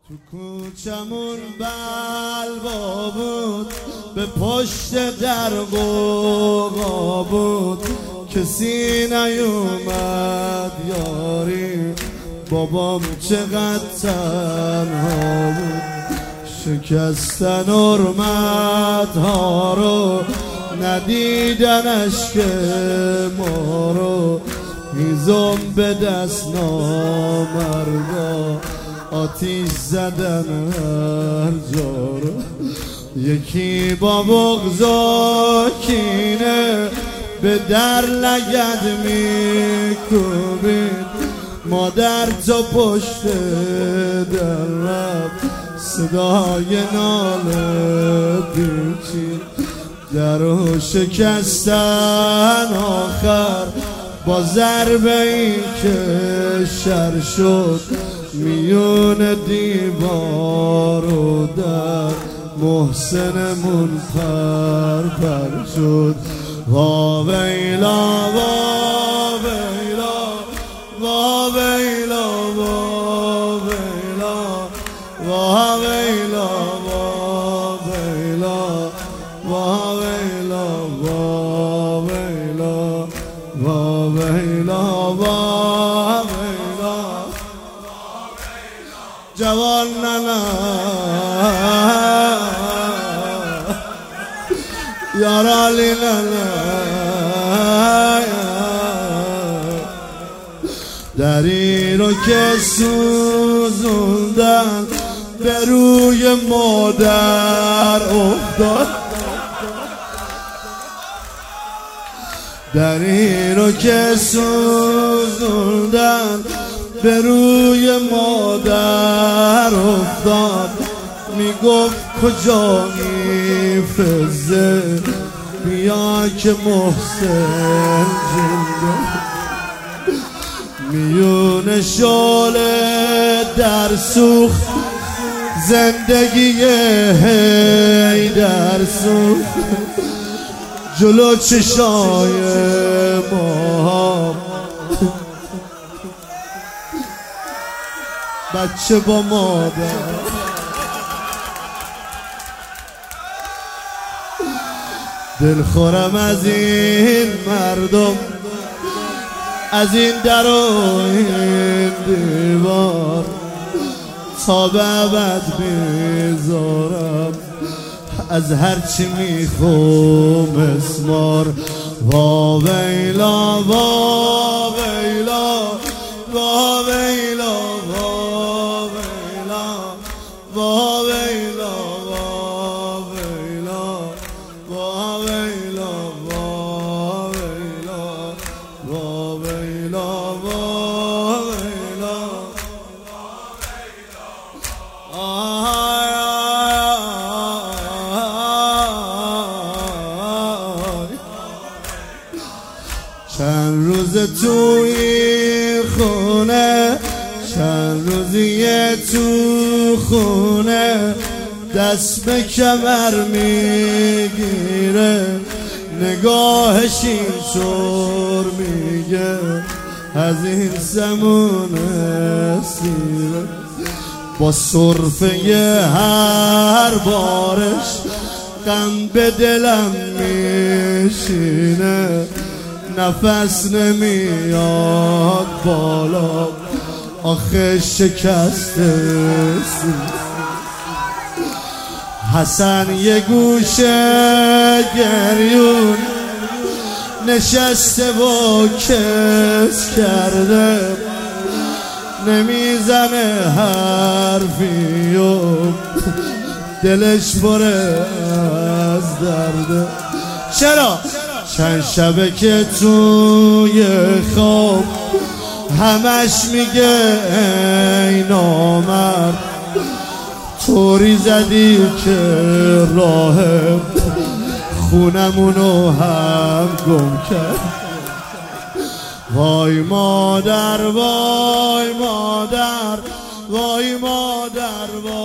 تو کوچمون بلوا بود، به پشت در قوقا بود، کسی نیومد یاری، بابام چقدر تنها بود. شکستن حرمت‌ها رو، ندیدن اشک ما رو، هیزم به دست نامردا، آتیش زدن هر جا رو. یکی با بغض و کینه به در لگد میکوبید، مادر تا پشت در رفت، صدای ناله پیچید، درو شکستن آخر با ضربه ای که شر شد، میون دیوار و در محسنمون پر شد. وا ویلا وا ویلا وا ویلا وا ویلا وا ویلا وا ویلا وا ویلا وا ویلا وا ویلا وا ویلا جوان ننا یارالی ننا، دری رو که سوزوندن به روی مادر افتاد، دری رو که سوزوندن به روی مادر افتاد. میگفت کجا میفزه، بیا که محسن جنده، میون شعله در سوخت، زندگی هی در سوخت، جلو چشای ما بچه با مادر. دلخورم از این مردم، از این در و این دیوار، تا به ابد بیزارم از هرچی میخوام اسمار. وا ویلا وا ویلا وا ویلا وا ویلا وا ویلا وا ویلا وا ویلا وا ویلا وا ویلا. چند روز توی خونه، چند روزیه تو خونه، دست به کمر میگیره، نگاهش اینطور میگه از این زمونه سیره. با صرفه هر بارش غم به دلم میشینه، نفس نمیاد بالا، آخه شکسته سینه. حسن یه گوشه گریون نشسته و کس کرده، نمیزنه حرفی و دلش پر از درده. چرا؟ چند شبه که توی خواب همش میگه ای نامرد، طوری زدی که راه خونمونو هم گم کرد. وای مادر وای مادر وای مادر وای